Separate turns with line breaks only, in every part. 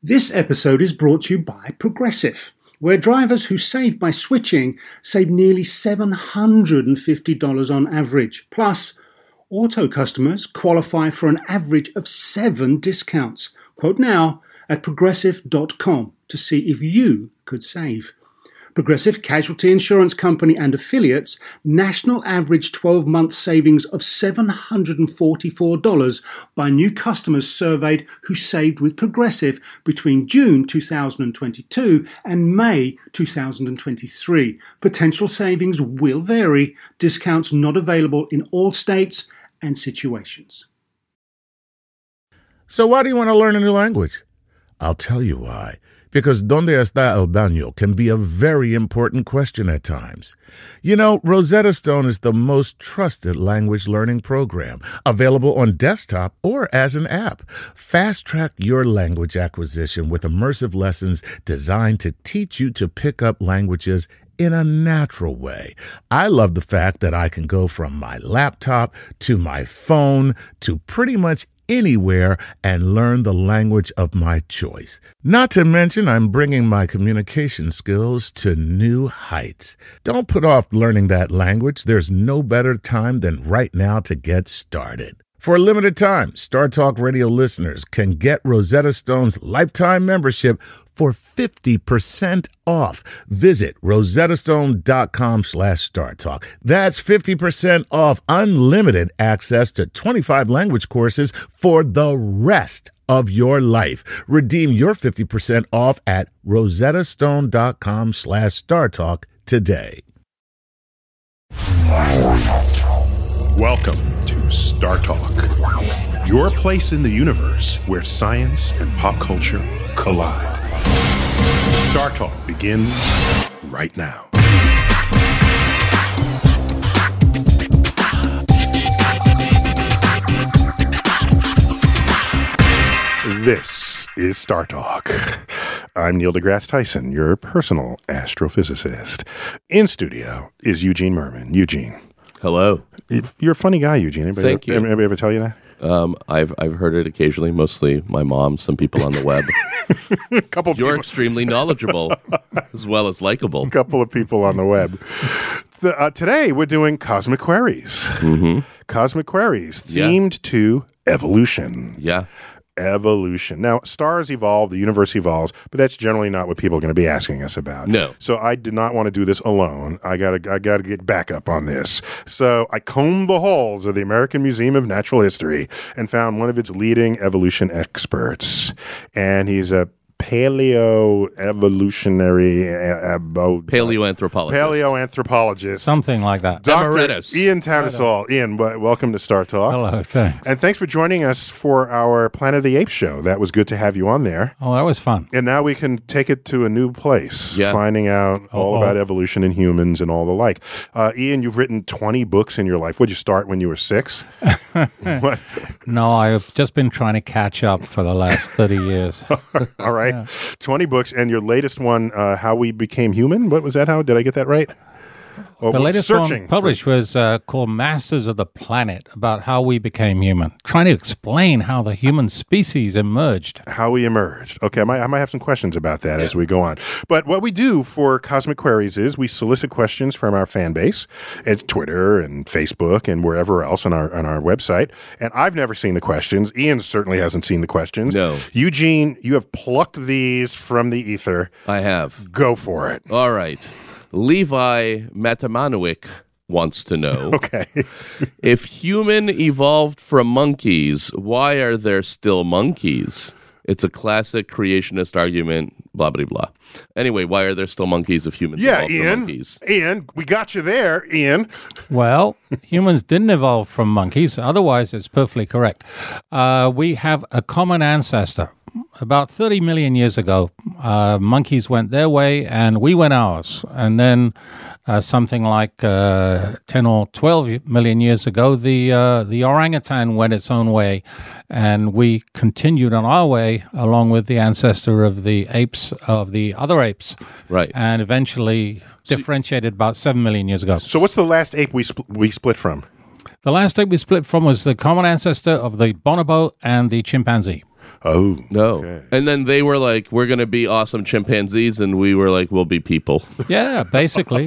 This episode is brought to you by Progressive, where drivers who save by switching save nearly $750 on average. Plus, auto customers qualify for an average of 7 discounts. Quote now at progressive.com to see if you could save. Progressive Casualty Insurance Company and affiliates, national average 12-month savings of $744 by new customers surveyed who saved with Progressive between June 2022 and May 2023. Potential savings will vary. Discounts not available in all states and situations.
So why do you want to learn a new language? I'll tell you why. Because ¿Dónde está el baño? Can be a very important question at times. You know, Rosetta Stone is the most trusted language learning program, available on desktop or as an app. Fast-track your language acquisition with immersive lessons designed to teach you to pick up languages in a natural way. I love the fact that I can go from my laptop to my phone to pretty much anywhere and learn the language of my choice. Not to mention, I'm bringing my communication skills to new heights. Don't put off learning that language. There's no better time than right now to get started. For a limited time, Star Talk Radio listeners can get Rosetta Stone's lifetime membership for 50% off. Visit rosettastone.com/StarTalk. That's 50% off unlimited access to 25 language courses for the rest of your life. Redeem your 50% off at rosettastone.com/StarTalk today.
Welcome to Star Talk, your place in the universe where science and pop culture collide. Star Talk begins right now. This is Star Talk. I'm Neil deGrasse Tyson, your personal astrophysicist. In studio is Eugene Merman. Eugene.
Hello.
You're a funny guy, Eugene.
Thank you.
Anybody ever tell you that?
I've heard it occasionally, mostly my mom, some people on the web. You're extremely knowledgeable as well as likable.
A couple of people on the web. Today we're doing Cosmic Queries.
Mm-hmm.
Cosmic Queries themed to evolution.
Yeah.
Evolution. Now, stars evolve, the universe evolves, but that's generally not what people are going to be asking us about.
No.
So I did not want to do this alone. I gotta get backup on this. So I combed the halls of the American Museum of Natural History and found one of its leading evolution experts. And he's a paleoanthropologist.
Something like that.
Dr.
Emeritus.
Ian Tattersall. Ian, welcome to Star Talk.
Hello, thanks.
And thanks for joining us for our Planet of the Apes show. That was good to have you on there.
Oh, that was fun.
And now we can take it to a new place,
Yeah.
finding out all about evolution and humans and all the like. Ian, you've written 20 books in your life. Would you start when you were 6? What?
No, I've just been trying to catch up for the last 30 years.
All right.
Yeah.
20 books. And your latest one, How We Became Human. What was that? How did I get that right?
The latest one published was called Masters of the Planet, about how we became human, trying to explain how the human species emerged.
How we emerged. Okay, I might have some questions about that as we go on. But what we do for Cosmic Queries is we solicit questions from our fan base. It's Twitter and Facebook and wherever else on our website. And I've never seen the questions. Ian certainly hasn't seen the questions.
No.
Eugene, you have plucked these from the ether.
I have.
Go for it.
All right. Levi Matamanowick wants to know,
Okay.
if human evolved from monkeys, why are there still monkeys? It's a classic creationist argument, blah, blah, blah. Anyway, why are there still monkeys if humans evolved from monkeys?
Ian, we got you there, Ian.
Well, humans didn't evolve from monkeys. Otherwise, it's perfectly correct. We have a common ancestor. About 30 million years ago, monkeys went their way and we went ours. And then something like 10 or 12 million years ago, the orangutan went its own way. And we continued on our way along with the ancestor of the apes, of the other apes.
Right.
And eventually differentiated about 7 million years ago.
So what's the last ape we split from?
The last ape we split from was the common ancestor of the bonobo and the chimpanzee.
Oh,
No.
okay.
And then they were like, we're going to be awesome chimpanzees. And we were like, we'll be people.
Yeah, basically.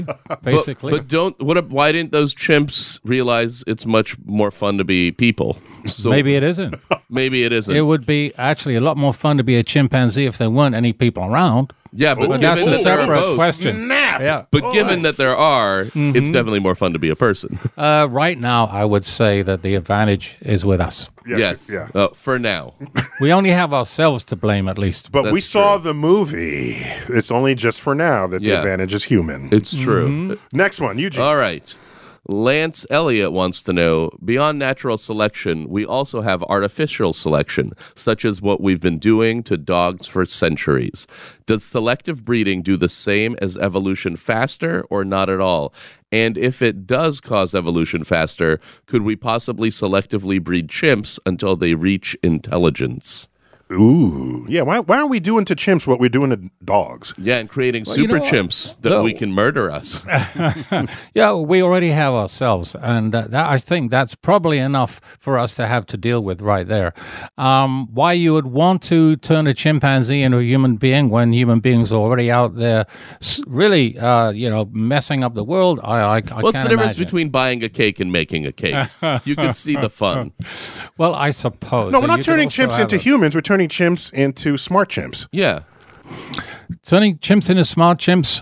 Why didn't those chimps realize it's much more fun to be people? So
Maybe it isn't.
maybe it isn't.
It would be actually a lot more fun to be a chimpanzee if there weren't any people around.
Yeah, but
But
given
that's a
that there are
separate
both-
question.
Snap!
Yeah.
But given that there are, it's definitely more fun to be a person.
Right now, I would say that the advantage is with us.
Yeah,
Yes.
Yeah.
For now.
We only have ourselves to blame, at least.
But we
That's
saw
true.
the movie. It's only just for now that the
Yeah.
advantage is human.
It's true.
Next one, Eugene.
All right. Lance Elliott wants to know, beyond natural selection, we also have artificial selection, such as what we've been doing to dogs for centuries. Does selective breeding do the same as evolution faster or not at all? And if it does cause evolution faster, could we possibly selectively breed chimps until they reach intelligence?
Ooh. Yeah, why aren't we doing to chimps what we're doing to dogs?
Yeah, and creating
you
super
know,
chimps that
no.
we can murder us.
Yeah, we already have ourselves, and I think that's probably enough for us to have to deal with right there. Why you would want to turn a chimpanzee into a human being when human beings are already out there, really, messing up the world? I
What's
can't
the difference
imagine.
between buying a cake and making a cake? You can see the fun.
Well, I suppose.
No, we're
You
not
could
turning
also
chimps
have
into humans. We're turning chimps into smart chimps.
Yeah.
Turning chimps into smart chimps.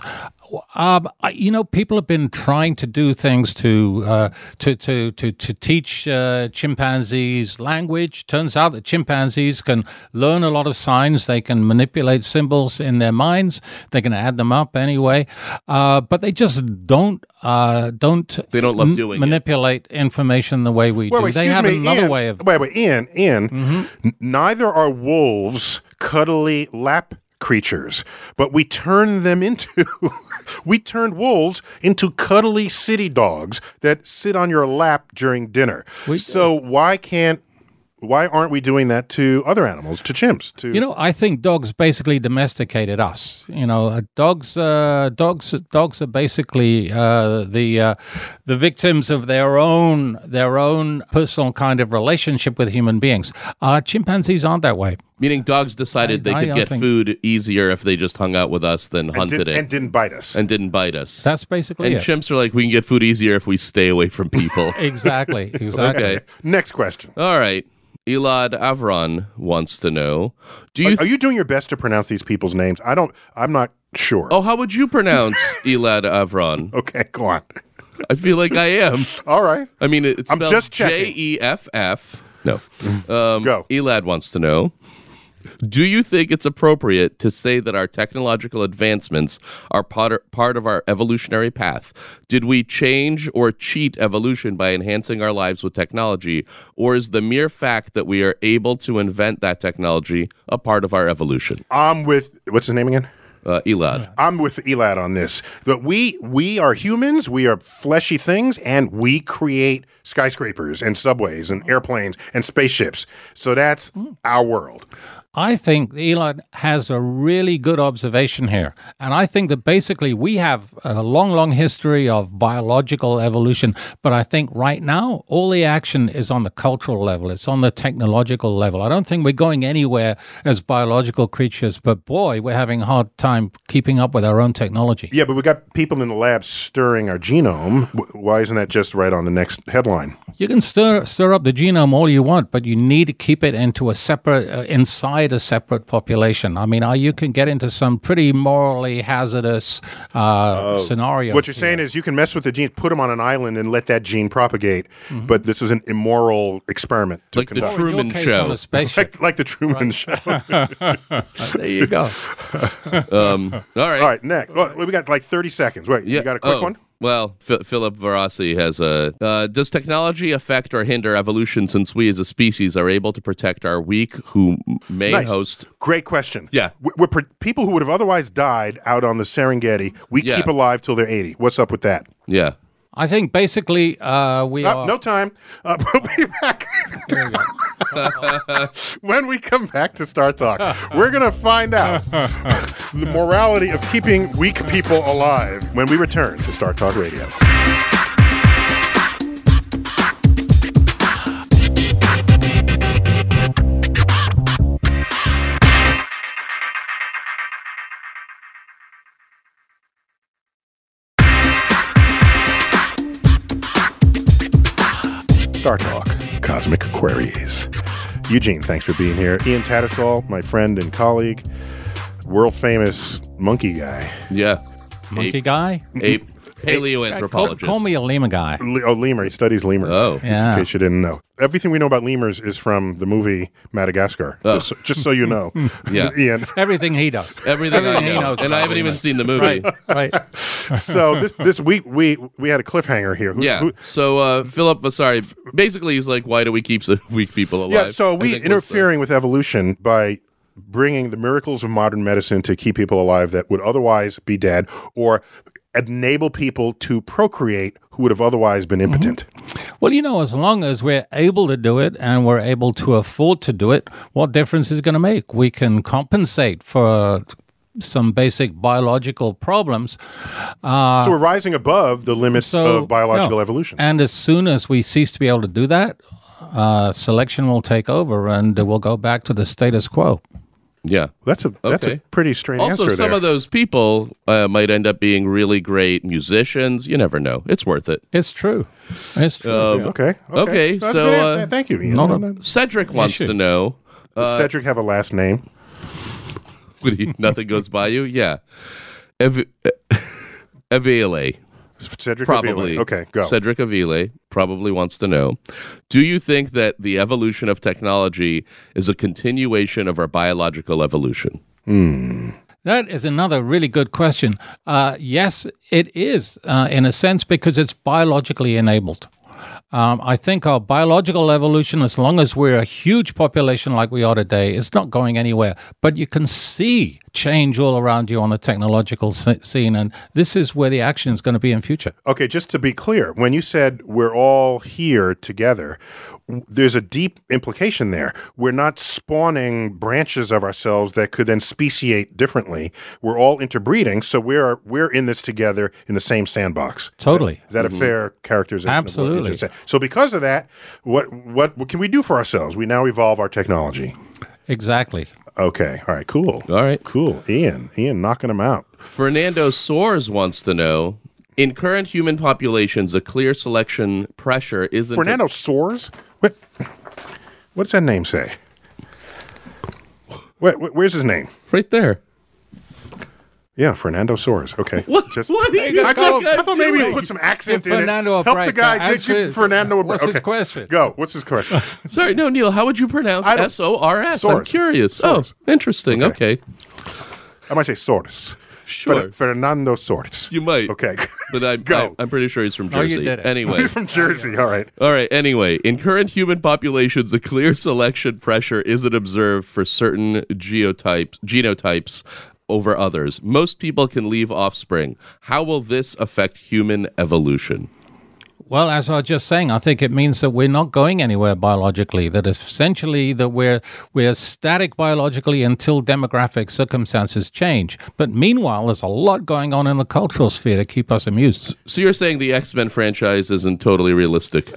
People have been trying to do things to teach chimpanzees language. Turns out that chimpanzees can learn a lot of signs. They can manipulate symbols in their minds. They can add them up anyway, but they just don't.
They don't love doing it.
manipulate information the way we do. They
excuse
have
me,
another
Ian,
way of.
Wait, Ian. Neither are wolves cuddly lap creatures, but we turned wolves into cuddly city dogs that sit on your lap during dinner. So why aren't we doing that to other animals, to chimps?
I think dogs basically domesticated us. Dogs are basically the victims of their own personal kind of relationship with human beings. Chimpanzees aren't that way.
Meaning dogs decided they
I
could
don't
get
think-
food easier if they just hung out with us than hunted it.
and didn't bite us.
And didn't bite us.
That's basically
and
it.
chimps are like, we can get food easier if we stay away from people.
Exactly.
Okay.
Next question.
All right. Elad Avron wants to know,
Are you doing your best to pronounce these people's names? I'm not sure.
Oh, how would you pronounce Elad Avron?
Okay, go on.
I feel like I am.
All right.
I mean, it's
I'm
spelled
just checking.
Jeff. No.
Go.
Elad wants to know, do you think it's appropriate to say that our technological advancements are part of our evolutionary path? Did we change or cheat evolution by enhancing our lives with technology, or is the mere fact that we are able to invent that technology a part of our evolution?
I'm with, what's his name again?
Elad.
I'm with Elad on this. That we are humans, we are fleshy things, and we create skyscrapers and subways and airplanes and spaceships. So that's our world.
I think Elon has a really good observation here. And I think that basically we have a long, long history of biological evolution. But I think right now, all the action is on the cultural level. It's on the technological level. I don't think we're going anywhere as biological creatures. But boy, we're having a hard time keeping up with our own technology.
Yeah, but we got people in the lab stirring our genome. Why isn't that just right on the next headline?
You can stir up the genome all you want, but you need to keep it into a separate, inside a separate population. I mean, you can get into some pretty morally hazardous scenarios.
What you're saying is you can mess with the gene, put them on an island, and let that gene propagate. But this is an immoral experiment to
Like the
conduct.
Truman
In your case,
Show.
on a spaceship.
like the Truman Show.
There you go.
All right.
All right, next. Well, we got like 30 seconds. Wait, you got a quick one?
Well, Philip Varasi has a... does technology affect or hinder evolution since we as a species are able to protect our weak who may
Nice.
host...
Great question.
Yeah.
People who would have otherwise died out on the Serengeti, we
Yeah.
keep alive till they're 80. What's up with that?
Yeah.
I think basically we are...
No time. We'll be back. When we come back to Star Talk, we're going to find out the morality of keeping weak people alive when we return to Star Talk Radio. Star Talk, Cosmic Queries. Eugene, thanks for being here. Ian Tattersall, my friend and colleague, world-famous monkey guy.
Yeah.
Monkey guy?
Ape. Paleoanthropologist.
Call me a lemur guy.
Lemur. He studies lemurs.
Oh.
Yeah.
In case you didn't know. Everything we know about lemurs is from the movie Madagascar.
Oh.
Just so you know.
Yeah.
Ian.
Everything he does.
Everything I
he
know.
knows
And
about
I haven't even
lemurs.
seen the movie.
Right.
So this week we had a cliffhanger here.
So Philip Vasari, basically he's like, why do we keep so weak people alive?
Yeah, so
I
we
think was
interfering with evolution by bringing the miracles of modern medicine to keep people alive that would otherwise be dead, or enable people to procreate who would have otherwise been impotent.
Well, as long as we're able to do it and we're able to afford to do it, what difference is it going to make? We can compensate for some basic biological problems.
So we're rising above the limits of biological evolution.
And as soon as we cease to be able to do that, selection will take over and we'll go back to the status quo.
Yeah.
That's a pretty straight answer
Also, some
there.
of those people might end up being really great musicians. You never know. It's worth it.
It's true. It's true.
Okay. That's
so,
good. Thank you, Ian.
Cedric wants to know.
Does Cedric have a last name?
Nothing goes by you? Yeah. Avile.
Cedric
Probably.
Avila. Okay, go.
Cedric Avile probably wants to know, do you think that the evolution of technology is a continuation of our biological evolution?
That is another really good question. Yes, it is, in a sense, because it's biologically enabled. I think our biological evolution, as long as we're a huge population like we are today, is not going anywhere. But you can see change all around you on the technological scene, and this is where the action is going to be in future.
Okay, just to be clear, when you said we're all here together, there's a deep implication there. We're not spawning branches of ourselves that could then speciate differently. We're all interbreeding, so we're in this together in the same sandbox.
Totally.
Is that a fair characterization?
Absolutely.
Of what you just said? So because of that, what can we do for ourselves? We now evolve our technology.
Exactly.
Okay. All right. Cool.
All right.
Cool. Ian knocking them out.
Fernando Soares wants to know, in current human populations, a clear selection pressure isn't...
Fernando Soares? What does that name say? Where's his name?
Right there.
Yeah, Fernando Soares. Okay.
What are you
I thought maybe you put some accent
Give
in
Fernando a
it. Help
break.
the guy.
Answer
Fernando a break.
What's his
Okay.
question?
Go. What's his question?
Sorry, no, Neil, how would you pronounce
I don't-
S-O-R-S? I'm
Soares.
curious.
Soares.
Oh, interesting. Okay.
I might say Soares.
Sure.
Fernando Soares.
You might.
Okay.
But
Go.
I'm pretty sure he's from
Oh, you
Jersey.
did it.
Anyway.
He's from Jersey. All right.
All right. Anyway, in current human populations, a clear selection pressure isn't observed for certain genotypes over others. Most people can leave offspring. How will this affect human evolution?
Well, as I was just saying, I think it means that we're not going anywhere biologically, that essentially that we're static biologically until demographic circumstances change. But meanwhile, there's a lot going on in the cultural sphere to keep us amused.
So you're saying the X-Men franchise isn't totally realistic?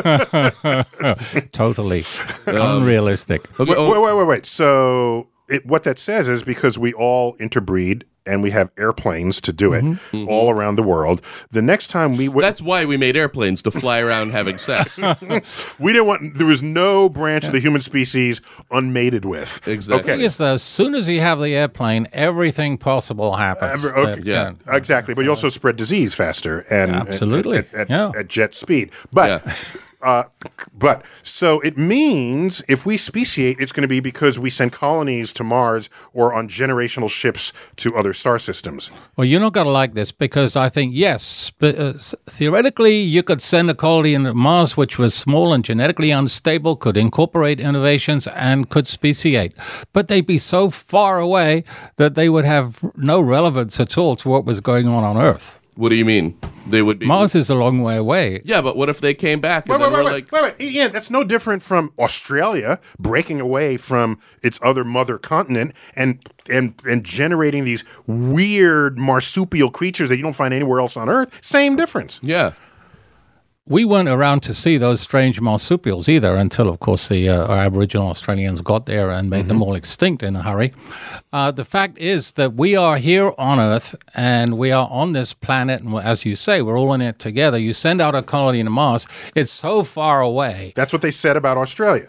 Totally unrealistic.
Okay, oh,
Wait. So what that says is because we all interbreed and we have airplanes to do it all around the world. The next time
that's why we made airplanes, to fly around having sex.
we didn't want, there was no branch of the human species unmated with.
Exactly.
Okay.
Yes, as soon as you have the airplane, everything possible happens.
Okay.
Yeah.
Exactly, but you also spread disease faster and
Absolutely.
at jet speed. But but so it means if we speciate, it's going to be because we send colonies to Mars or on generational ships to other star systems.
Well, you're not going to like this because I think, yes, theoretically, you could send a colony into Mars which was small and genetically unstable, could incorporate innovations, and could speciate. But they'd be so far away that they would have no relevance at all to what was going on Earth.
What do you mean? They would be...
Mars is a long way away.
Yeah, but what if they came back and then we're like...
Wait. Ian, that's no different from Australia breaking away from its other mother continent and generating these weird marsupial creatures that you don't find anywhere else on Earth. Same difference.
Yeah.
we weren't around to see those strange marsupials either until, of course, our Aboriginal Australians got there and made them all extinct in a hurry. The fact is that we are here on Earth and we are on this planet. And as you say, we're all in it together. You send out a colony to Mars. It's so far away.
That's what they said about Australia.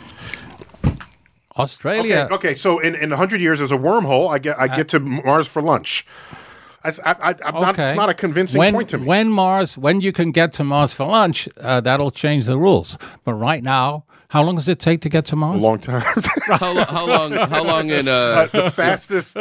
Australia.
Okay. So in 100 years, as a wormhole, I get to Mars for lunch. It's not a convincing point to me.
When you can get to Mars for lunch, that'll change the rules. But right now, how long does it take to get to Mars?
A long time.
How long in
the fastest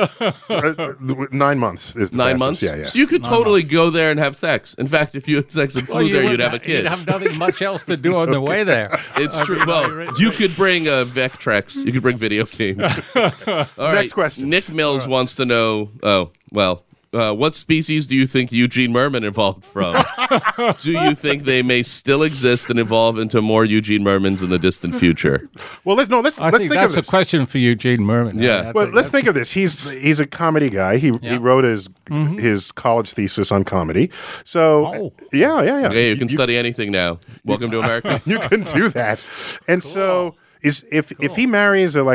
9 months is the
9
fastest.
months?
Yeah.
So you could totally go there and have sex. In fact, if you had sex and flew there, you'd have a kid.
You'd have nothing much else to do on the way there.
It's true. Well, you could bring Vectrex. You could bring video games. All right.
Next question.
Nick Mills wants to know. What species do you think Eugene Merman evolved from? Do you think they may still exist and evolve into more Eugene Mermans in the distant future?
Well, let's
I
think
think
of
that's
this.
a question for Eugene Merman.
Yeah.
Well, let's think of this. He's a comedy guy. He wrote his college thesis on comedy. So yeah.
Okay, you can study anything now. Welcome to America.
You can do that. And so if he marries a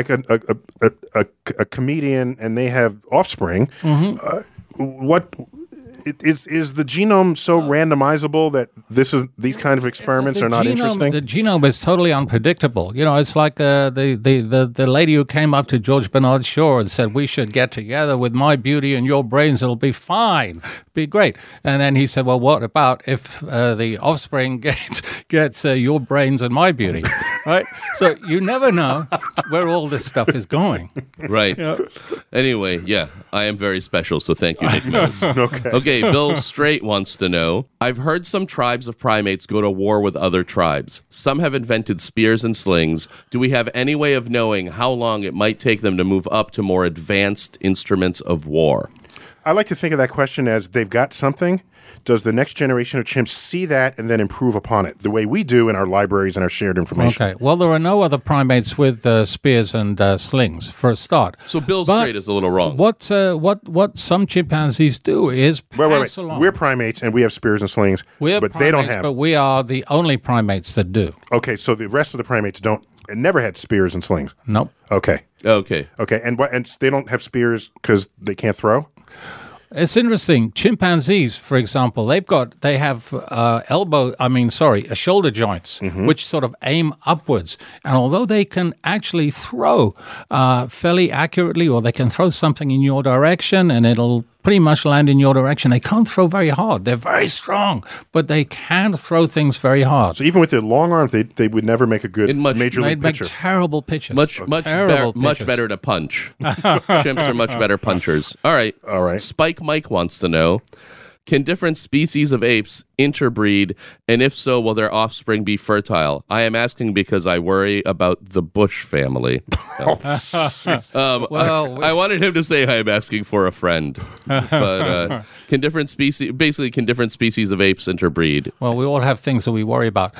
comedian and they have offspring, what is the genome so randomizable that these kind of experiments are not interesting?
The genome is totally unpredictable. You know, it's like the lady who came up to George Bernard Shaw and said, "We should get together with my beauty and your brains. It'll be fine, be great." And then he said, "Well, what about if the offspring gets your brains and my beauty?" Right? So you never know where all this stuff is going.
Right. Anyway, I am very special, so thank you, Nick Mills. Okay, Bill Straight wants to know, I've heard some tribes of primates go to war with other tribes. Some have invented spears and slings. Do we have any way of knowing how long it might take them to move up to more advanced instruments of war?
I like to think of that question as they've got something. Does the next generation of chimps see that and then improve upon it the way we do in our libraries and our shared information?
Okay. Well, there are no other primates with spears and slings for a start.
So Bill Straight is a little wrong.
What some chimpanzees do is pass along.
We're primates and we have spears and slings, but they don't have.
But we are the only primates that do.
Okay, so the rest of the primates don't. And never had spears and slings.
Nope.
Okay. And they don't have spears because they can't throw?
It's interesting. Chimpanzees, for example, they have shoulder joints, which sort of aim upwards. And although they can actually throw fairly accurately, or they can throw something in your direction and it'll pretty much land in your direction, they can't throw very hard. They're very strong, but they can throw things very hard.
So even with their long arms, they would never make a good major league pitcher.
They'd make terrible pitches.
Much better to punch. Chimps are much better punchers. All right. Spike Mike wants to know, can different species of apes interbreed, and if so, will their offspring be fertile? I am asking because I worry about the Bush family. I wanted him to say I am asking for a friend. But can different species of apes interbreed?
Well, we all have things that we worry about.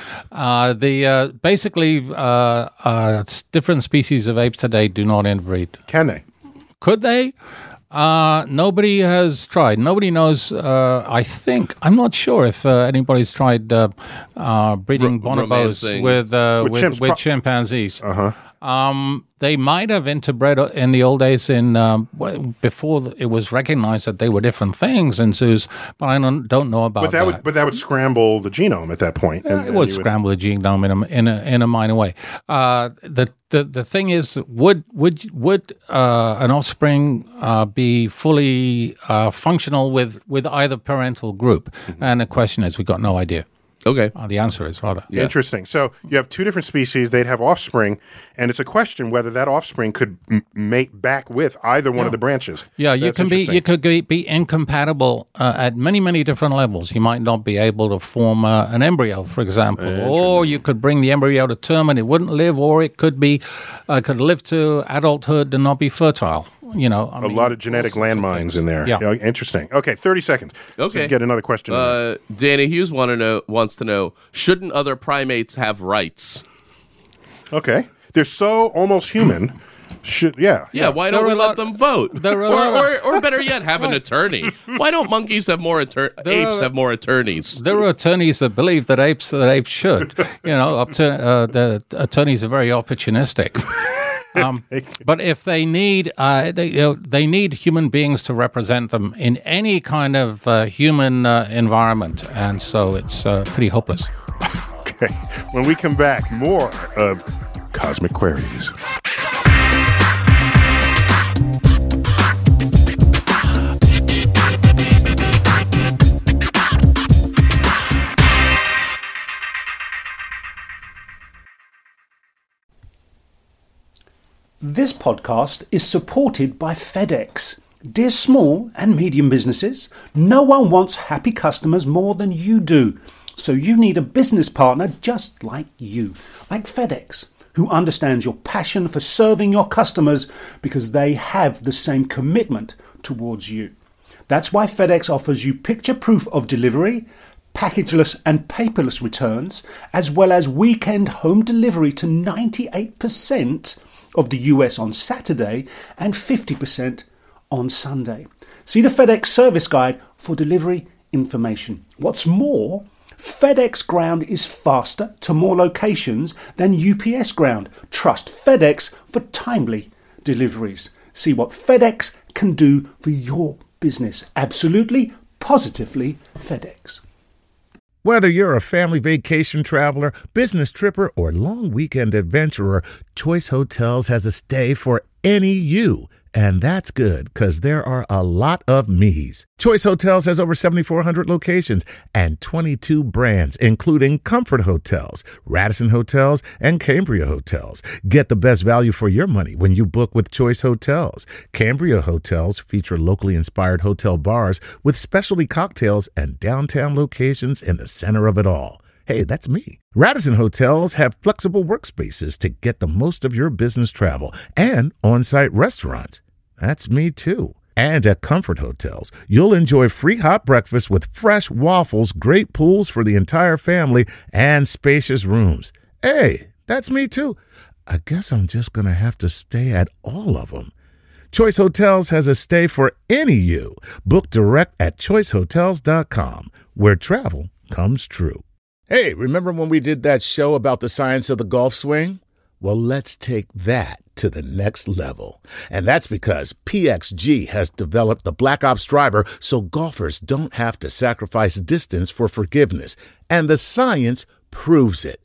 Different species of apes today do not interbreed.
Can they?
Could they? Nobody has tried. Nobody knows. I'm not sure if anybody's tried breeding bonobos with chimpanzees. They might have interbred in the old days before it was recognized that they were different things in zoos, but I don't know about that.
But that would scramble the genome at that point.
It would scramble the genome in a minor way. The thing is, would an offspring be fully functional with either parental group? And the question is, we've got no idea.
Okay.
The answer is rather.
Yeah. Interesting. So you have two different species. They'd have offspring, and it's a question whether that offspring could mate back with either one of the branches.
Yeah, you could be incompatible at many, many different levels. You might not be able to form an embryo, for example, or you could bring the embryo to term and it wouldn't live, or it could live to adulthood and not be fertile. A
lot of genetic landmines in there.
Yeah.
Interesting. Okay, 30 seconds.
Okay.
So get another question.
Danny Hughes wants to know, shouldn't other primates have rights?
Okay. They're so almost human
Yeah, why don't we let them vote?
There are
Or better yet, have an attorney. Why don't monkeys have more apes have more attorneys?
There are attorneys that believe that apes should. The attorneys are very opportunistic. But if they need, they need human beings to represent them in any kind of human environment, and so it's pretty hopeless.
Okay. When we come back, more of Cosmic Queries.
This podcast is supported by FedEx. Dear small and medium businesses, no one wants happy customers more than you do. So you need a business partner just like you, like FedEx, who understands your passion for serving your customers because they have the same commitment towards you. That's why FedEx offers you picture proof of delivery, packageless and paperless returns, as well as weekend home delivery to 98% of the US on Saturday and 50% on Sunday. See the FedEx service guide for delivery information. What's more, FedEx Ground is faster to more locations than UPS Ground. Trust FedEx for timely deliveries. See what FedEx can do for your business. Absolutely, positively FedEx.
Whether you're a family vacation traveler, business tripper, or long weekend adventurer, Choice Hotels has a stay for any you. And that's good, because there are a lot of me's. Choice Hotels has over 7,400 locations and 22 brands, including Comfort Hotels, Radisson Hotels, and Cambria Hotels. Get the best value for your money when you book with Choice Hotels. Cambria Hotels feature locally inspired hotel bars with specialty cocktails and downtown locations in the center of it all. Hey, that's me. Radisson Hotels have flexible workspaces to get the most of your business travel and on-site restaurants. That's me too. And at Comfort Hotels, you'll enjoy free hot breakfast with fresh waffles, great pools for the entire family, and spacious rooms. Hey, that's me too. I guess I'm just going to have to stay at all of them. Choice Hotels has a stay for any you. Book direct at choicehotels.com, where travel comes true. Hey, remember when we did that show about the science of the golf swing? Well, let's take that to the next level. And that's because PXG has developed the Black Ops driver so golfers don't have to sacrifice distance for forgiveness. And the science proves it.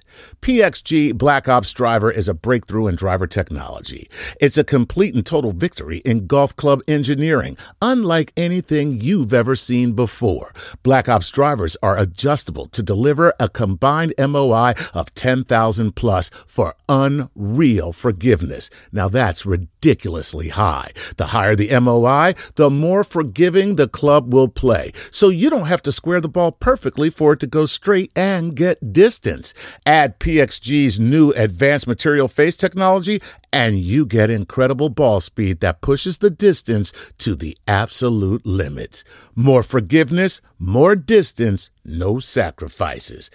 PXG Black Ops driver is a breakthrough in driver technology. It's a complete and total victory in golf club engineering, unlike anything you've ever seen before. Black Ops drivers are adjustable to deliver a combined MOI of 10,000 plus for unreal forgiveness. Now that's ridiculously high. The higher the MOI, the more forgiving the club will play. So you don't have to square the ball perfectly for it to go straight and get distance. Add PXG's new advanced material face technology, and you get incredible ball speed that pushes the distance to the absolute limits. More forgiveness, more distance, no sacrifices.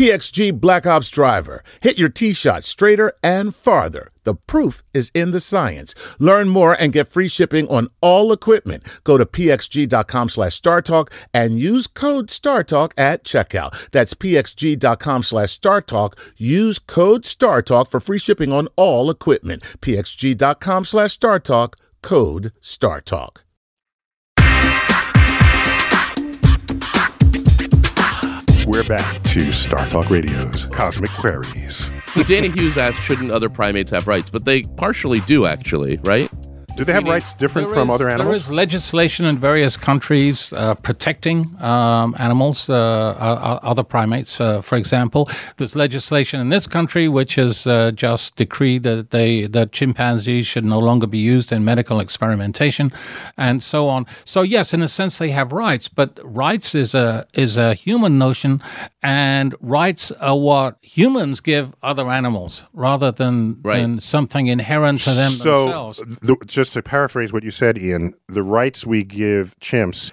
PXG Black Ops driver. Hit your tee shot straighter and farther. The proof is in the science. Learn more and get free shipping on all equipment. Go to pxg.com/StarTalk and use code StarTalk at checkout. That's pxg.com/StarTalk. Use code StarTalk for free shipping on all equipment. pxg.com/StarTalk, code StarTalk.
We're back to Star Talk Radio's Cosmic Queries.
So Danny Hughes asked, shouldn't other primates have rights? But they partially do, actually, right?
Do they have rights different from other animals?
There is legislation in various countries protecting animals, other primates. For example, there's legislation in this country which has just decreed that chimpanzees should no longer be used in medical experimentation, and so on. So yes, in a sense, they have rights, but rights is a human notion, and rights are what humans give other animals rather than something inherent to them themselves.
Just to paraphrase what you said, Ian, the rights we give chimps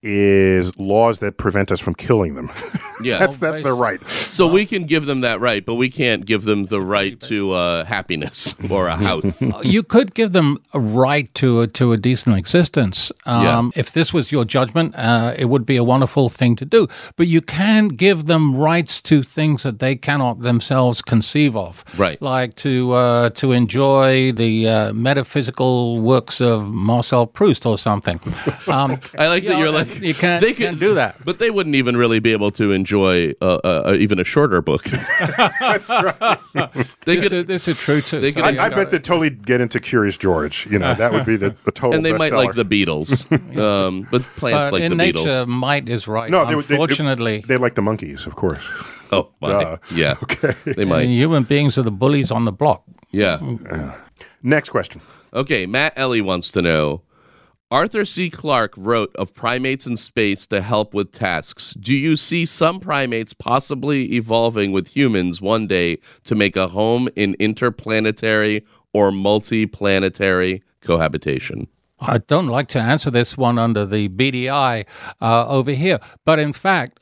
is laws that prevent us from killing them.
Yeah.
That's their right.
So we can give them that right, but we can't give them the right to happiness or a house.
You could give them a right to a decent existence. If this was your judgment, it would be a wonderful thing to do. But you can give them rights to things that they cannot themselves conceive of.
Right.
Like to enjoy the metaphysical works of Marcel Proust or something.
I like that you're like,
you can't do that.
But they wouldn't even really be able to enjoy even a shorter book.
That's right.
This is true too.
I bet they'd totally get into Curious George. That would be the total
and they might
bestseller.
like the Beatles. But plants
But
like
in
the
nature,
Beatles.
might is right.
No,
Unfortunately,
they like the monkeys, of course.
Oh, my. Yeah. Okay. They might.
human beings are the bullies on the block.
Yeah.
Next question.
Okay, Matt Ellie wants to know, Arthur C. Clarke wrote of primates in space to help with tasks. Do you see some primates possibly evolving with humans one day to make a home in interplanetary or multiplanetary cohabitation?
I don't like to answer this one under the BDI over here, but in fact,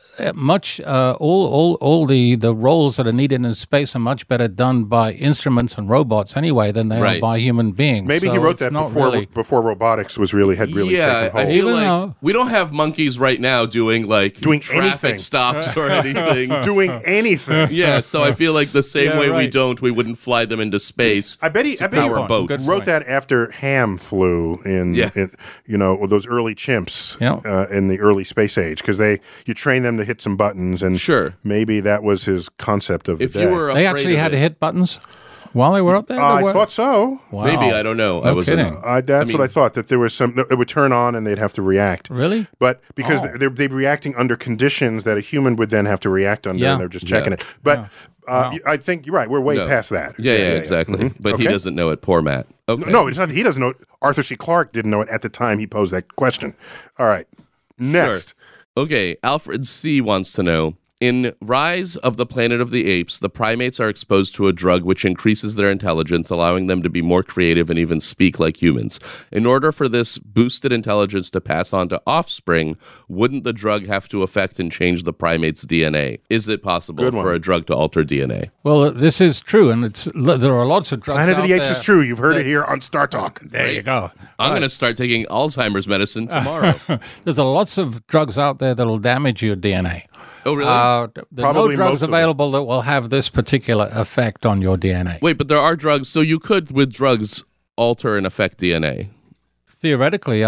all the roles that are needed in space are much better done by instruments and robots anyway than they are by human beings.
Maybe he wrote that before robotics had really taken hold.
I feel like we don't have monkeys right now doing traffic
anything.
stops or anything.
Doing anything.
Yeah, so I feel like the same way we wouldn't fly them into space.
I bet he
power boats.
wrote that after Ham flew in those early chimps in the early space age, because you train them to hit some buttons, and maybe that was his concept of the day.
They actually had to hit buttons while they were up there?
I thought so.
Wow.
Maybe, I don't know.
No kidding.
That's what I thought, that there was it would turn on and they'd have to react.
Really?
But because they'd be reacting under conditions that a human would then have to react under, and they're just checking it. But I think you're right. We're way past that.
Yeah, exactly. Mm-hmm. But he doesn't know it. Poor Matt. Okay.
No, it's not that he doesn't know it. Arthur C. Clarke didn't know it at the time he posed that question. All right. Next.
Sure. Okay, Alfred C. wants to know, in Rise of the Planet of the Apes, the primates are exposed to a drug which increases their intelligence, allowing them to be more creative and even speak like humans. In order for this boosted intelligence to pass on to offspring, wouldn't the drug have to affect and change the primate's DNA? Is it possible for a drug to alter DNA?
Well, this is true, and there are lots of drugs
Planet of the Apes
there.
is true. You've heard it here on Star Talk.
There you go.
I'm going to start taking Alzheimer's medicine tomorrow.
There's lots of drugs out there that will damage your DNA.
Oh, really?
There are no drugs available that will have this particular effect on your DNA.
Wait, but there are drugs, so you could, with drugs, alter and affect DNA.
Theoretically,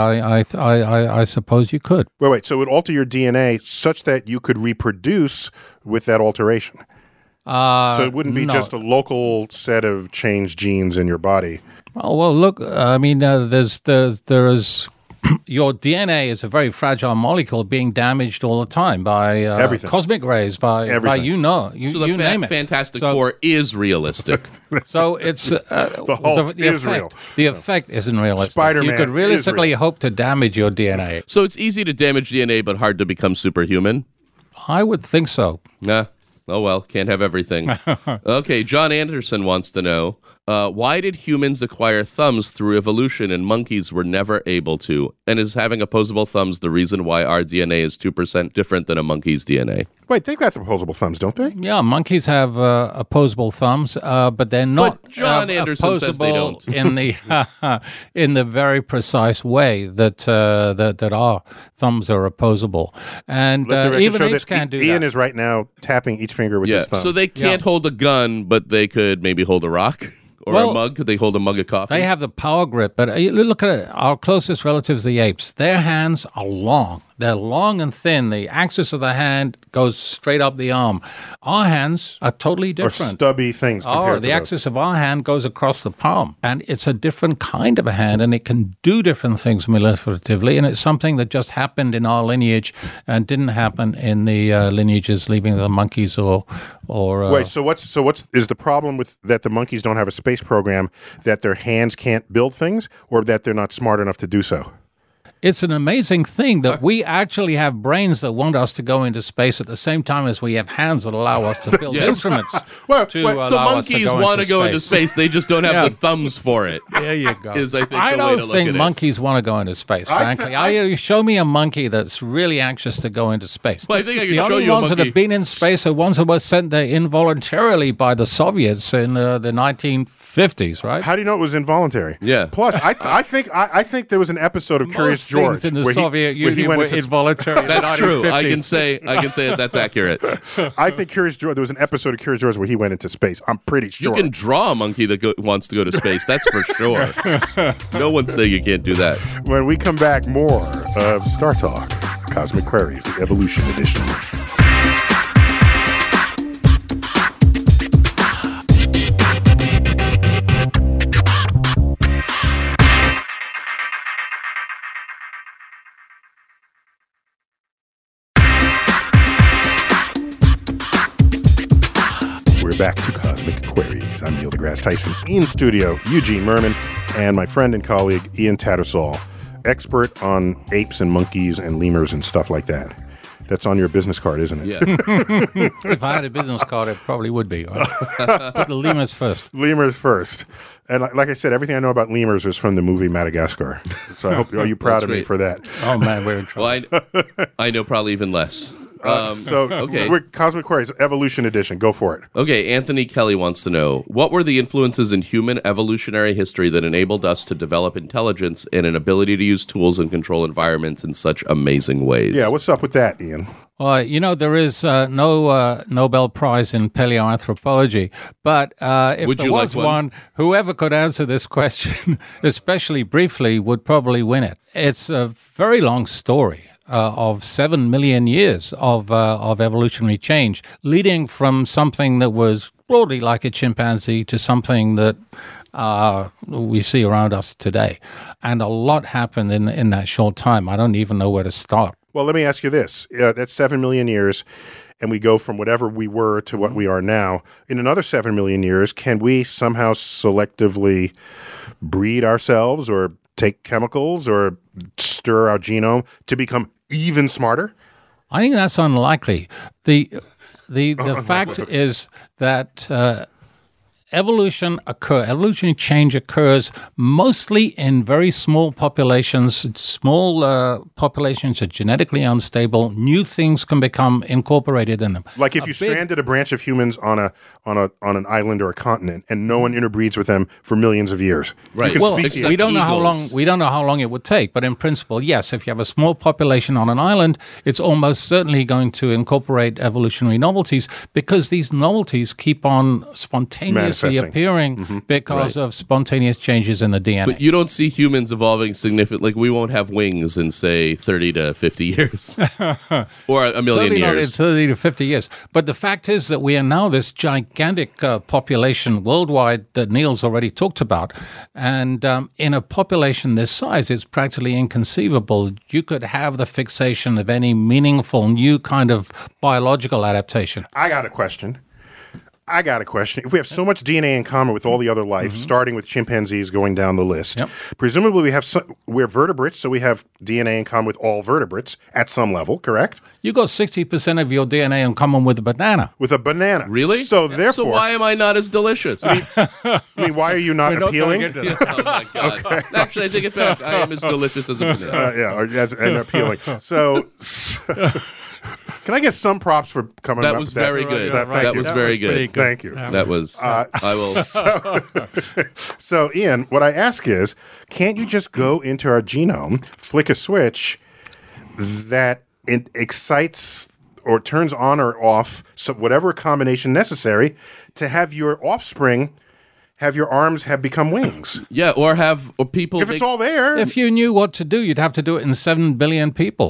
I suppose you could.
Wait. So it would alter your DNA such that you could reproduce with that alteration. So it wouldn't be just a local set of changed genes in your body.
Oh, well, look, I mean, there is your DNA is a very fragile molecule being damaged all the time by cosmic rays, by
so
you name it.
Fantastic Four is realistic.
So it's
the Hulk is real.
The effect isn't realistic.
Spider-Man
you could realistically hope to damage your DNA.
So it's easy to damage DNA, but hard to become superhuman?
I would think so.
Nah. Oh, well, can't have everything. Okay, John Anderson wants to know, why did humans acquire thumbs through evolution and monkeys were never able to? And is having opposable thumbs the reason why our DNA is 2% different than a monkey's DNA?
Wait, they've got opposable thumbs, don't they?
Yeah, monkeys have opposable thumbs, but they're not
John Anderson says they don't.
in the very precise way that our thumbs are opposable. And even apes can't do that.
Ian is right now tapping each finger with his thumb.
So they can't hold a gun, but they could maybe hold a rock? Or a mug? Could they hold a mug of coffee?
They have the power grip, but look at it. Our closest relatives, the apes, their hands are long. They're long and thin. The axis of the hand goes straight up the arm. Our hands are totally different.
Or stubby things.
The axis of our hand goes across the palm. And it's a different kind of a hand, and it can do different things manipulatively. And it's something that just happened in our lineage and didn't happen in the lineages leaving the monkeys or
Wait, so what's is the problem with that the monkeys don't have a space program, that their hands can't build things, or that they're not smart enough to do so?
It's an amazing thing that we actually have brains that want us to go into space at the same time as we have hands that allow us to build instruments.
Well,
to
well,
So
allow us
monkeys
to
want to go into space. They just don't have
Yeah.
the thumbs for it.
There you go.
Is, I think,
I
the way
don't
to look
think
at it.
monkeys want to go into space, frankly. You show me a monkey that's really anxious to go into space.
Well, I think I can
the
show
only
you a
ones that
monkey.
have been in space are ones that were sent there involuntarily by the Soviets in the 1950s, right?
how do you know it was involuntary?
Yeah.
Plus, I think there was an episode of Curious
Most
George
things in the
where
Soviet
where
Union
went
were
into
involuntary. in the
That's true. I
1950s.
can say that that's accurate.
I think Curious George. There was an episode of Curious George where he went into space. I'm pretty
You
sure.
can draw a monkey that wants to go to space. That's for sure. No one's saying you can't do that.
When we come back, more of Star Talk, Cosmic Queries, the Evolution Edition. We're back to Cosmic Queries. I'm Neil deGrasse Tyson. In studio, Eugene Merman and my friend and colleague, Ian Tattersall, expert on apes and monkeys and lemurs and stuff like that. That's on your business card, isn't it?
Yeah.
If I had a business card, it probably would be. Right? Put the lemurs first.
Lemurs first. And like I said, everything I know about lemurs is from the movie Madagascar. So I hope, are you proud of me
great.
for that?
Oh, man, we're in trouble.
Well, I know probably even less.
So
okay.
we're Cosmic Queries, Evolution Edition. Go for it.
Okay, Anthony Kelly wants to know, what were the influences in human evolutionary history that enabled us to develop intelligence and an ability to use tools and control environments in such amazing ways?
Yeah, what's up with that, Ian?
Well, there is no Nobel Prize in paleoanthropology, but if
Would
there
you
was
like one?
whoever could answer this question, especially briefly, would probably win it. It's a very long story. Of 7 million years of evolutionary change, leading from something that was broadly like a chimpanzee to something that we see around us today. And a lot happened in that short time. I don't even know where to start.
Well, let me ask you this. That's 7 million years, and we go from whatever we were to what we are now. In another 7 million years, can we somehow selectively breed ourselves or take chemicals or stir our genome to become even smarter?
I think that's unlikely. The fact is that evolutionary change occurs mostly in very small populations. Small populations are genetically unstable. New things can become incorporated in them.
Like if you stranded a branch of humans on an island or a continent, and no one interbreeds with them for millions of years,
Right.
You can
Well,
species-
except
we don't know how long.
eagles.
We don't know how long it would take, but in principle, yes. If you have a small population on an island, it's almost certainly going to incorporate evolutionary novelties because these novelties keep on spontaneously
Manifesting.
appearing because of spontaneous changes in the DNA.
But you don't see humans evolving significant, like we won't have wings in, say, 30 to 50 years. Or a million
Certainly not in
years.
30 to 50 years. But the fact is that we are now this gigantic population worldwide that Neil's already talked about. And in a population this size, it's practically inconceivable. You could have the fixation of any meaningful new kind of biological adaptation.
I got a question. If we have so much DNA in common with all the other life, starting with chimpanzees going down the list,
Yep.
presumably we're vertebrates, so we have DNA in common with all vertebrates at some level, correct?
You got 60% of your DNA in common with a banana.
With a banana.
Really?
So therefore,
So why am I not as delicious?
I mean, why are you not appealing?
Oh my God. Actually, I take it back. I am as delicious as a banana.
Yeah, or that's and appealing. So, can I get some props for coming
That
up
was
with that?
very good.
Thank
That
you.
was very
pretty
good.
Thank you.
That was. I will.
So, Ian, what I ask is, can't you just go into our genome, flick a switch that it excites or turns on or off whatever combination necessary to have your offspring have your arms have become wings?
Yeah, or people.
If it's all there,
If you knew what to do, you'd have to do it in 7 billion people.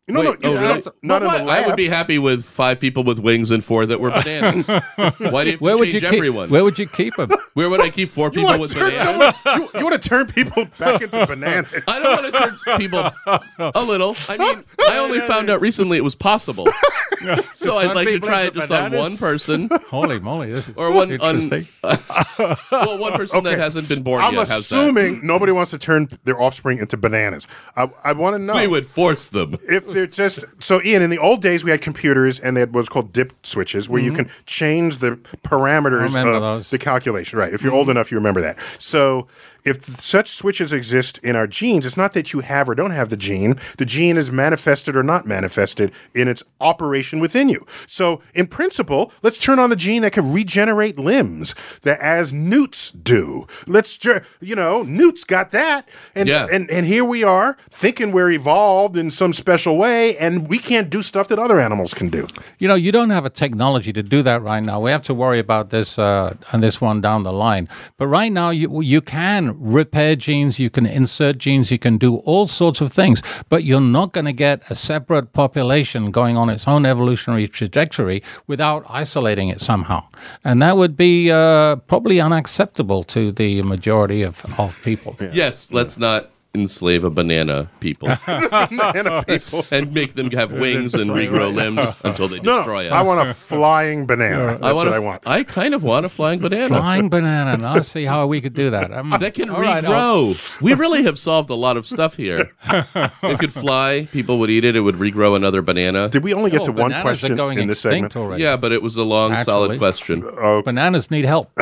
No,
Wait,
no,
really?
not in the
I
lab.
would be happy with 5 people with wings and 4 that were bananas. Why do you have
Where
to
would you
change everyone?
Where would you keep them?
Where would I keep 4
You
people
want
with
to turn
bananas?
you want to turn people back into bananas?
I don't want to turn people a little. I mean, I only found out recently it was possible. So I'd
Turn
like to
people
try it
into
just on
bananas?
one person.
Holy moly, this is
Or one
interesting.
Well, one person that hasn't been born
I'm
yet. How's
assuming nobody wants to turn their offspring into bananas. I want to know
that? We would force them.
if they're just so. Ian, in the old days, we had computers and they had what's called dip switches, where you can change the parameters
remember
of
those.
the calculation. Right, if you're old enough, you remember that. So, if such switches exist in our genes, it's not that you have or don't have the gene. The gene is manifested or not manifested in its operation within you. So, in principle, let's turn on the gene that can regenerate limbs, that as newts do. Newts got that, and
Yeah.
and here we are thinking we're evolved in some special way, and we can't do stuff that other animals can do.
You don't have a technology to do that right now. We have to worry about this and this one down the line. But right now, you can repair genes, you can insert genes, you can do all sorts of things. But you're not going to get a separate population going on its own evolutionary trajectory without isolating it somehow. And that would be probably unacceptable to the majority of people.
Yes, let's not enslave a banana people
Banana people.
and make them have wings and regrow limbs until they
No,
destroy us.
I want a flying banana. That's what I want.
I kind of want a flying banana.
Flying banana. Now, let's see how we could do that.
That can
all right,
regrow. We really have solved a lot of stuff here. It could fly. People would eat it. It would regrow another banana.
Did we only get to one
bananas are
question
going
in this
extinct
segment?
already.
Yeah, but it was a long, solid
Actually.
question.
Bananas need help.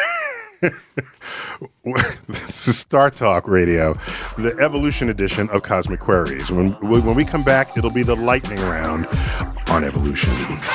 This is Star Talk Radio, the evolution edition of Cosmic Queries. When we come back, it'll be the lightning round on evolution.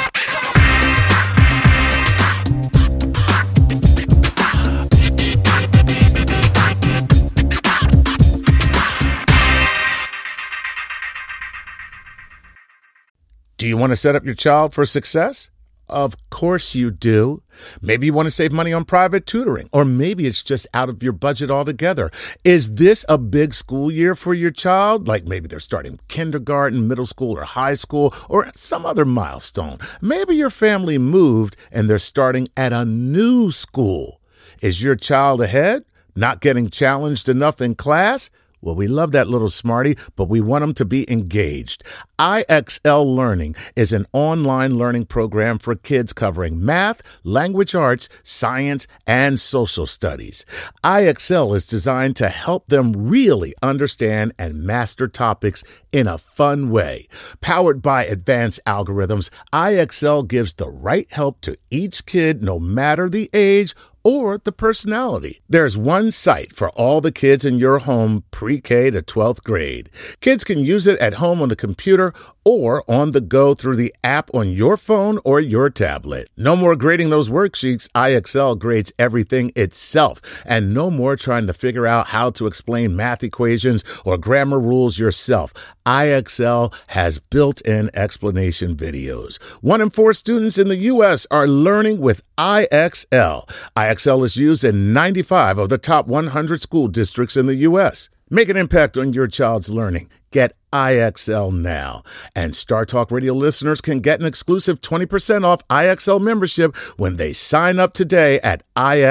Do you want to set up your child for success? Of course you do. Maybe you want to save money on private tutoring, or maybe it's just out of your budget altogether. Is this a big school year for your child? Like maybe they're starting kindergarten, middle school, or high school, or some other milestone. Maybe your family moved and they're starting at a new school. Is your child ahead? Not getting challenged enough in class? Well, we love that little smarty, but we want them to be engaged. IXL Learning is an online learning program for kids covering math, language arts, science, and social studies. IXL is designed to help them really understand and master topics in a fun way. Powered by advanced algorithms, IXL gives the right help to each kid no matter the age or the personality. There's one site for all the kids in your home pre-K to 12th grade. Kids can use it at home on the computer or on the go through the app on your phone or your tablet. No more grading those worksheets. IXL grades everything itself. And no more trying to figure out how to explain math equations or grammar rules yourself. IXL has built-in explanation videos. 1 in 4 students in the U.S. are learning with IXL. IXL is used in 95 of the top 100 school districts in the U.S. Make an impact on your child's learning. Get IXL now. And Star Talk Radio listeners can get an exclusive 20% off IXL membership when they sign up today at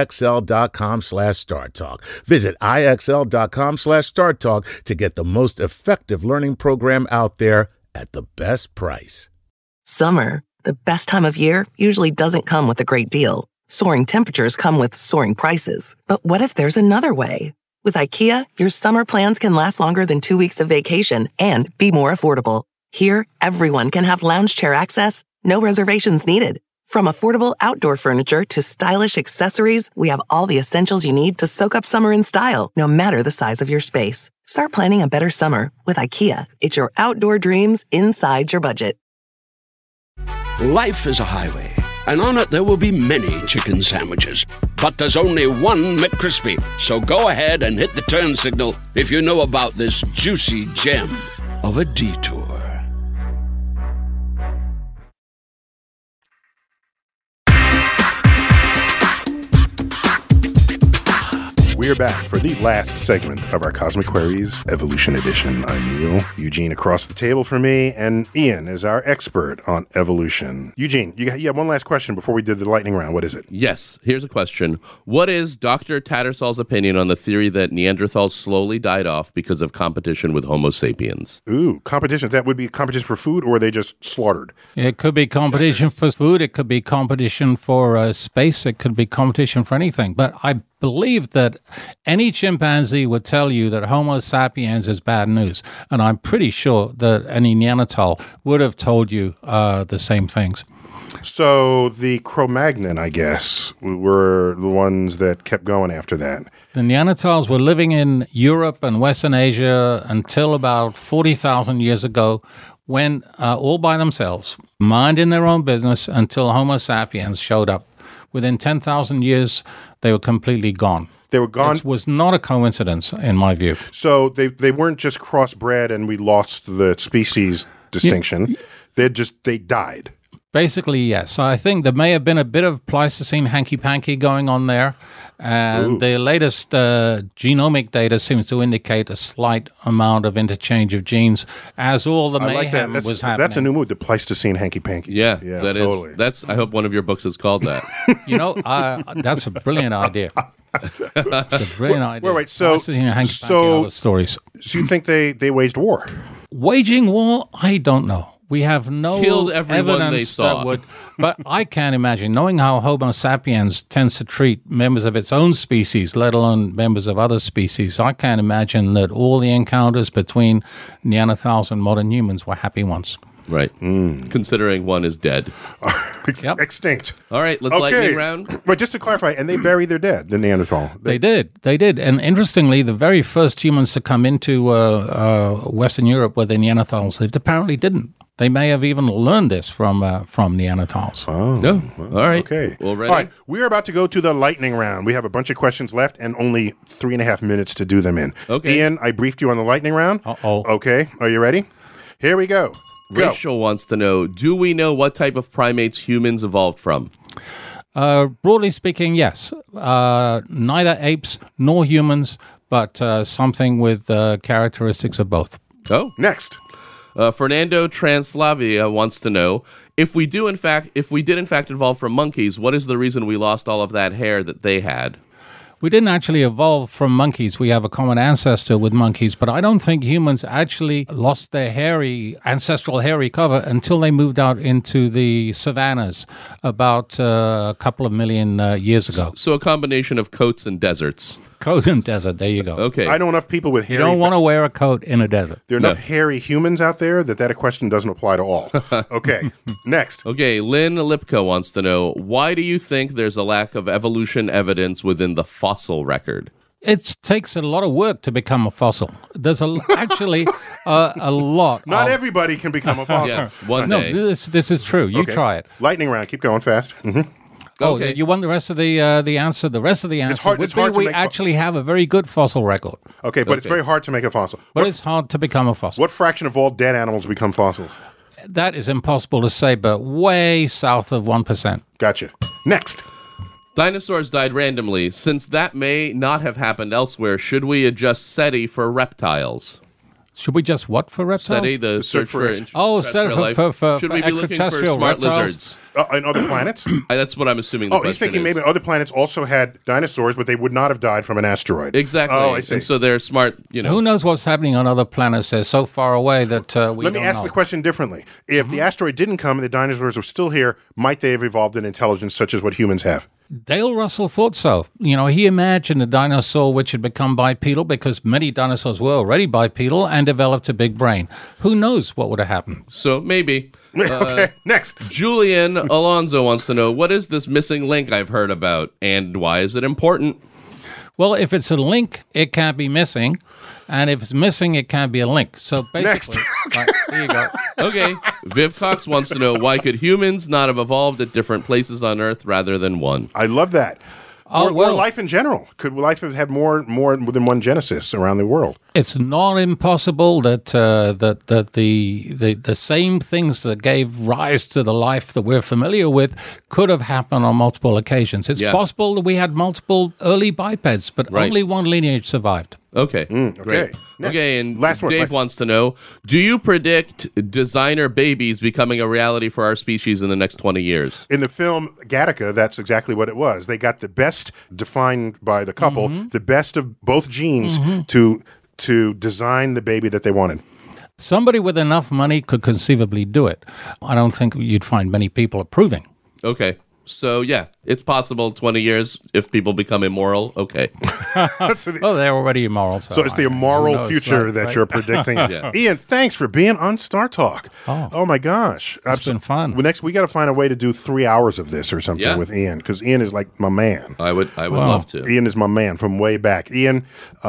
IXL.com/StarTalk. Visit IXL.com/StarTalk to get the most effective learning program out there at the best price.
Summer, the best time of year, usually doesn't come with a great deal. Soaring temperatures come with soaring prices. But what if there's another way? With IKEA, your summer plans can last longer than 2 weeks of vacation and be more affordable. Here, everyone can have lounge chair access, no reservations needed. From affordable outdoor furniture to stylish accessories, we have all the essentials you need to soak up summer in style, no matter the size of your space. Start planning a better summer with IKEA. It's your outdoor dreams inside your budget.
Life is a highway, and on it there will be many chicken sandwiches. But there's only one McCrispy. So go ahead and hit the turn signal if you know about this juicy gem of a detour.
We we are back for the last segment of our Cosmic Queries Evolution Edition. I'm Neil, Eugene across the table from me, and Ian is our expert on evolution. Eugene, you have one last question before we did the lightning round. What is it?
Yes, here's a question. What is Dr. Tattersall's opinion on the theory that Neanderthals slowly died off because of competition with Homo sapiens?
Ooh, competition. That would be competition for food, or are they just slaughtered?
It could be competition for food. It could be competition for space. It could be competition for anything. But I believe that any chimpanzee would tell you that Homo sapiens is bad news. And I'm pretty sure that any Neanderthal would have told you the same things.
So the Cro-Magnon, I guess, were the ones that kept going after that.
The Neanderthals were living in Europe and Western Asia until about 40,000 years ago, when all by themselves, minding their own business until Homo sapiens showed up. Within 10,000 years, they were completely gone.
They were gone.
It was not a coincidence, in my view.
So they weren't just crossbred and we lost the species distinction. They died.
Basically, yes. I think there may have been a bit of Pleistocene hanky-panky going on there. And the latest genomic data seems to indicate a slight amount of interchange of genes as all the mayhem was happening.
That's a new move, the Pleistocene hanky-panky.
Yeah, that totally. I hope one of your books is called that.
That's a brilliant idea. That's a brilliant idea.
Wait, so
stories.
So you think they waged war?
Waging war? I don't know. We have no
Killed everyone
evidence
they saw.
that would, but I can't imagine, knowing how Homo sapiens tends to treat members of its own species, let alone members of other species, I can't imagine that all the encounters between Neanderthals and modern humans were happy ones.
Right. Considering one is dead.
Yep.
Extinct.
All right, let's lightning round.
But just to clarify, and they bury their dead, the Neanderthal.
They did. And interestingly, the very first humans to come into Western Europe where the Neanderthals lived apparently didn't. They may have even learned this from Neanderthals.
Oh.
No. All right.
Okay.
Well, ready?
All right. We're about to go to the lightning round. We have a bunch of questions left and only 3.5 minutes to do them in.
Okay.
Ian, I briefed you on the lightning round.
Uh-oh.
Okay. Are you ready? Here we go.
Rachel wants to know, do we know what type of primates humans evolved from?
Broadly speaking, yes. Neither apes nor humans, but something with characteristics of both.
Oh.
Next.
Fernando Translavia wants to know, if we did in fact evolve from monkeys, what is the reason we lost all of that hair that they had?
We didn't actually evolve from monkeys. We have a common ancestor with monkeys, but I don't think humans actually lost their ancestral hairy cover until they moved out into the savannas about a couple of million years ago.
So a combination of coats and deserts.
Coat and desert, there you go.
Okay.
I know enough people with hairy...
You don't want to wear a coat in a desert.
There are enough hairy humans out there that question doesn't apply to all. Okay. Next.
Okay, Lynn Lipka wants to know, why do you think there's a lack of evolution evidence within the fossil record?
It takes a lot of work to become a fossil. There's actually a lot.
Not everybody can become a fossil.
Yeah, one day.
No, this is true. You try it.
Lightning round. Keep going fast. Mm-hmm.
Oh,
Okay.
you want the rest of the answer? The rest of the answer
hard-
would
it's hard
be
to
we
make
actually have a very good fossil record,
Okay, but it's very hard to make a fossil.
but it's hard to become a fossil.
What fraction of all dead animals become fossils?
That is impossible to say, but way south of 1%.
Gotcha. Next.
Dinosaurs died randomly. Since that may not have happened elsewhere, should we adjust SETI for reptiles?
Should we just what for reptiles?
SETI, the search for
SETI
life.
for
Should we be looking for
extraterrestrial
smart
reptiles?
lizards?
On other planets?
That's what I'm assuming the
He's
question
thinking
is.
maybe other planets also had dinosaurs, but they would not have died from an asteroid.
Exactly.
Oh, I see.
And so they're smart,
Who knows what's happening on other planets? They're so far away that we
Let me
don't
ask
know.
the question differently. If the asteroid didn't come and the dinosaurs were still here, might they have evolved an intelligence such as what humans have?
Dale Russell thought so. He imagined a dinosaur which had become bipedal because many dinosaurs were already bipedal and developed a big brain. Who knows what would have happened?
So maybe.
Okay, next.
Julian Alonso wants to know, what is this missing link I've heard about, and why is it important?
Well, if it's a link, it can't be missing. And if it's missing, it can't be a link. So
Next.
basically, right, there you go.
Okay. Viv Cox wants to know, why could humans not have evolved at different places on Earth rather than one?
I love that. or life in general? Could life have had more than one genesis around the world?
It's not impossible that the same things that gave rise to the life that we're familiar with could have happened on multiple occasions. It's possible that we had multiple early bipeds, but only one lineage survived.
Okay, great. Okay, and Dave wants to know, do you predict designer babies becoming a reality for our species in the next 20 years?
In the film Gattaca, that's exactly what it was. They got the best, defined by the couple, the best of both genes to design the baby that they wanted.
Somebody with enough money could conceivably do it. I don't think you'd find many people approving.
Okay. So, yeah, it's possible 20 years if people become immoral. Okay.
Well, they're already immoral.
So it's the immoral future that you're predicting. Ian, thanks for being on Star Talk.
Oh
my gosh.
It's been fun.
Next, we got to find a way to do 3 hours of this or something with Ian, because Ian is like my man.
I would love to.
Ian is my man from way back. Ian,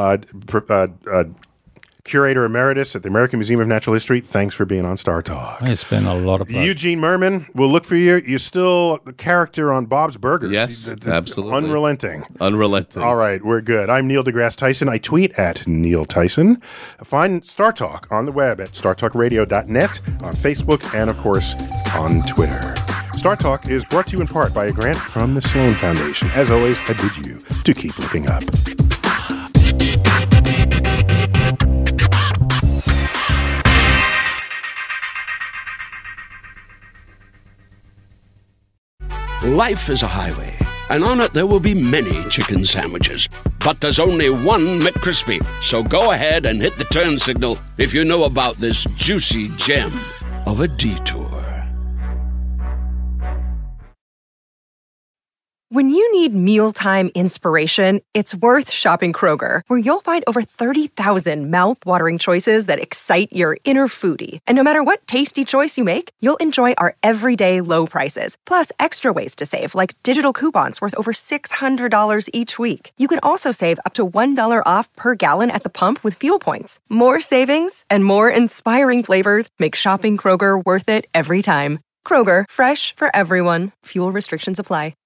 Curator Emeritus at the American Museum of Natural History, thanks for being on Star Talk.
It's been a lot of fun.
Eugene Merman, we'll look for you. You're still a character on Bob's Burgers.
Yes, absolutely.
Unrelenting.
All
right, we're good. I'm Neil deGrasse Tyson. I tweet at Neil Tyson. Find Star Talk on the web at startalkradio.net, on Facebook, and, of course, on Twitter. Star Talk is brought to you in part by a grant from the Sloan Foundation. As always, I bid you to keep looking up.
Life is a highway, and on it there will be many chicken sandwiches. But there's only one McCrispy. So go ahead and hit the turn signal if you know about this juicy gem of a detour.
When you need mealtime inspiration, it's worth shopping Kroger, where you'll find over 30,000 mouth-watering choices that excite your inner foodie. And no matter what tasty choice you make, you'll enjoy our everyday low prices, plus extra ways to save, like digital coupons worth over $600 each week. You can also save up to $1 off per gallon at the pump with fuel points. More savings and more inspiring flavors make shopping Kroger worth it every time. Kroger, fresh for everyone. Fuel restrictions apply.